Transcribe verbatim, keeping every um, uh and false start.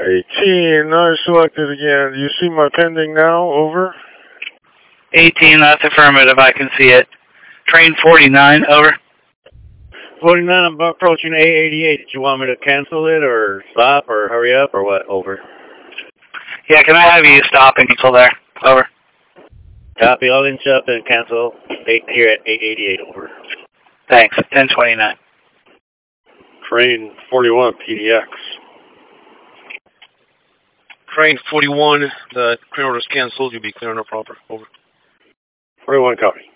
eighteen, not selected again. Do you see my pending now? Over. eighteen, that's affirmative. I can see it. Train forty-nine, over. forty-nine, I'm approaching A eighty-eight. Did you want me to cancel it or stop or hurry up or what? Over. Yeah, can I have you stop and cancel there? Over. Copy, I'll inch up and cancel eight here at eight eighty-eight, over. Thanks, ten twenty-nine. Train forty-one, P D X. Train forty-one, the clear order is canceled. You'll be clear on a proper. Over. forty-one, copy.